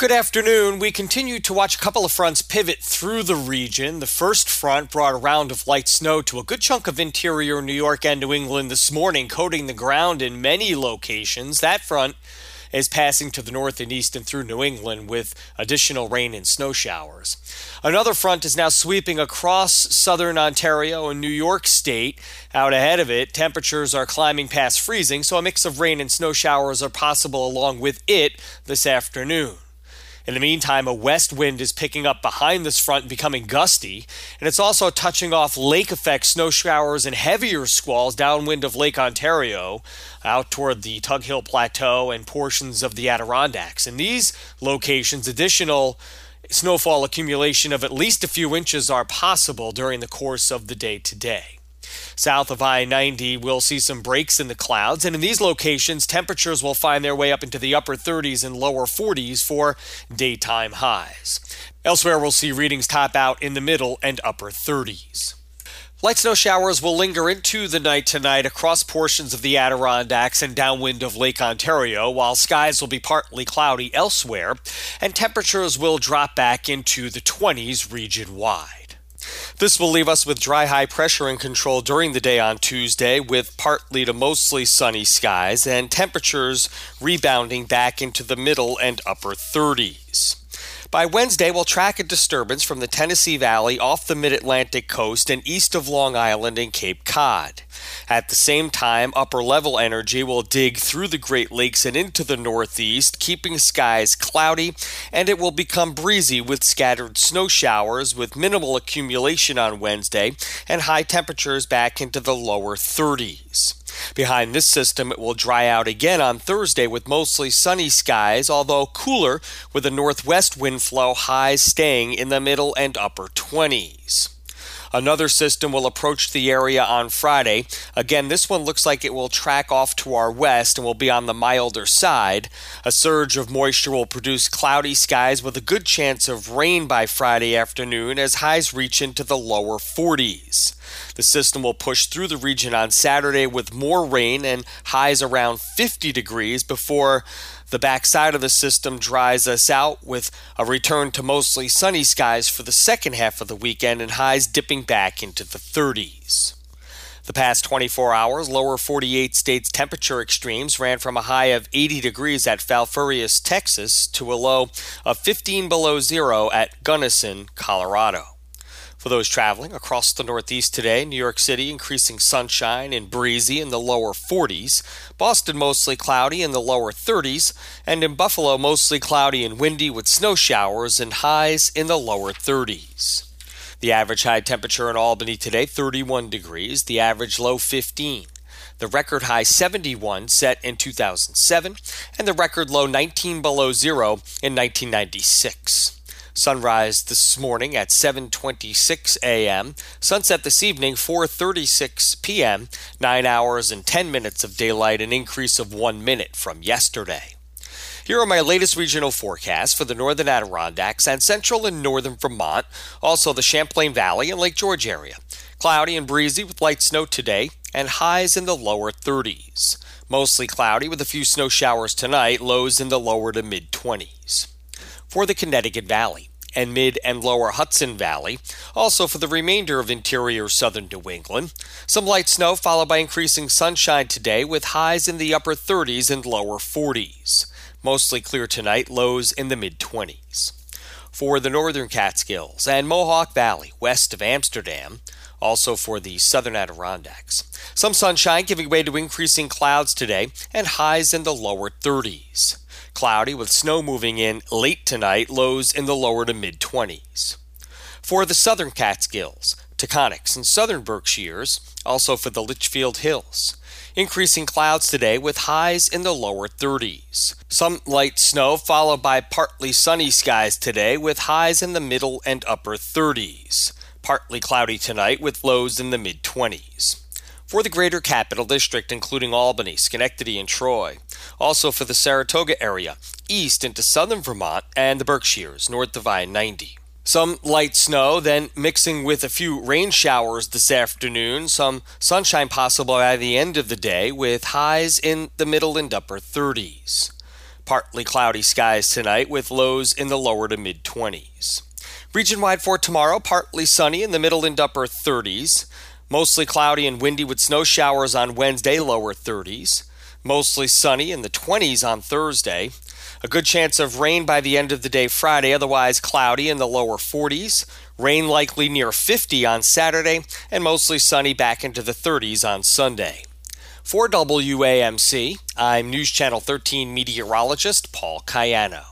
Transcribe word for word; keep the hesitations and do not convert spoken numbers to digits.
Good afternoon. We continue to watch a couple of fronts pivot through the region. The first front brought a round of light snow to a good chunk of interior New York and New England this morning, coating the ground in many locations. That front is passing to the north and east and through New England with additional rain and snow showers. Another front is now sweeping across southern Ontario and New York State. Out ahead of it, temperatures are climbing past freezing, so a mix of rain and snow showers are possible along with it this afternoon. In the meantime, a west wind is picking up behind this front and becoming gusty, and it's also touching off lake-effect snow showers and heavier squalls downwind of Lake Ontario out toward the Tug Hill Plateau and portions of the Adirondacks. In these locations, additional snowfall accumulation of at least a few inches are possible during the course of the day today. South of I ninety, we'll see some breaks in the clouds, and in these locations, temperatures will find their way up into the upper thirties and lower forties for daytime highs. Elsewhere, we'll see readings top out in the middle and upper thirties. Light snow showers will linger into the night tonight across portions of the Adirondacks and downwind of Lake Ontario, while skies will be partly cloudy elsewhere, and temperatures will drop back into the twenties region-wide. This will leave us with dry high pressure in control during the day on Tuesday, with partly to mostly sunny skies and temperatures rebounding back into the middle and upper thirties. By Wednesday, we'll track a disturbance from the Tennessee Valley off the mid-Atlantic coast and east of Long Island and Cape Cod. At the same time, upper-level energy will dig through the Great Lakes and into the northeast, keeping skies cloudy, and it will become breezy with scattered snow showers with minimal accumulation on Wednesday and high temperatures back into the lower thirties. Behind this system, it will dry out again on Thursday with mostly sunny skies, although cooler with a northwest wind flow, highs staying in the middle and upper twenties. Another system will approach the area on Friday. Again, this one looks like it will track off to our west and will be on the milder side. A surge of moisture will produce cloudy skies with a good chance of rain by Friday afternoon as highs reach into the lower forties. The system will push through the region on Saturday with more rain and highs around fifty degrees before the backside of the system dries us out with a return to mostly sunny skies for the second half of the weekend and highs dipping back into the thirties. The past twenty-four hours, lower forty-eight states temperature extremes ran from a high of eighty degrees at Falfurrias, Texas, to a low of fifteen below zero at Gunnison, Colorado. For those traveling across the Northeast today, New York City increasing sunshine and breezy in the lower forties, Boston mostly cloudy in the lower thirties, and in Buffalo mostly cloudy and windy with snow showers and highs in the lower thirties. The average high temperature in Albany today, thirty-one degrees, the average low fifteen. The record high seventy-one set in two thousand seven, and the record low nineteen below zero in nineteen ninety-six. Sunrise this morning at seven twenty-six a.m., sunset this evening four thirty-six p.m., nine hours and ten minutes of daylight, an increase of one minute from yesterday. Here are my latest regional forecasts for the northern Adirondacks and central and northern Vermont, also the Champlain Valley and Lake George area. Cloudy and breezy with light snow today and highs in the lower thirties. Mostly cloudy with a few snow showers tonight, lows in the lower to mid-twenties. For the Connecticut Valley and mid and lower Hudson Valley, also for the remainder of interior southern New England, some light snow followed by increasing sunshine today with highs in the upper thirties and lower forties. Mostly clear tonight, lows in the mid-twenties. For the northern Catskills and Mohawk Valley west of Amsterdam, also for the southern Adirondacks, some sunshine giving way to increasing clouds today and highs in the lower thirties. Cloudy with snow moving in late tonight, lows in the lower to mid-twenties. For the southern Catskills, Taconics, and southern Berkshires, also for the Litchfield Hills. Increasing clouds today with highs in the lower thirties. Some light snow followed by partly sunny skies today with highs in the middle and upper thirties. Partly cloudy tonight with lows in the mid-twenties. For the greater capital district, including Albany, Schenectady, and Troy. Also for the Saratoga area, east into southern Vermont and the Berkshires, north of I ninety. Some light snow, then mixing with a few rain showers this afternoon. Some sunshine possible by the end of the day with highs in the middle and upper thirties. Partly cloudy skies tonight with lows in the lower to mid-twenties. Region-wide for tomorrow, partly sunny in the middle and upper thirties. Mostly cloudy and windy with snow showers on Wednesday, lower thirties. Mostly sunny in the twenties on Thursday. A good chance of rain by the end of the day Friday, otherwise cloudy in the lower forties. Rain likely near fifty on Saturday, and mostly sunny back into the thirties on Sunday. For W A M C, I'm News Channel thirteen meteorologist Paul Cayano.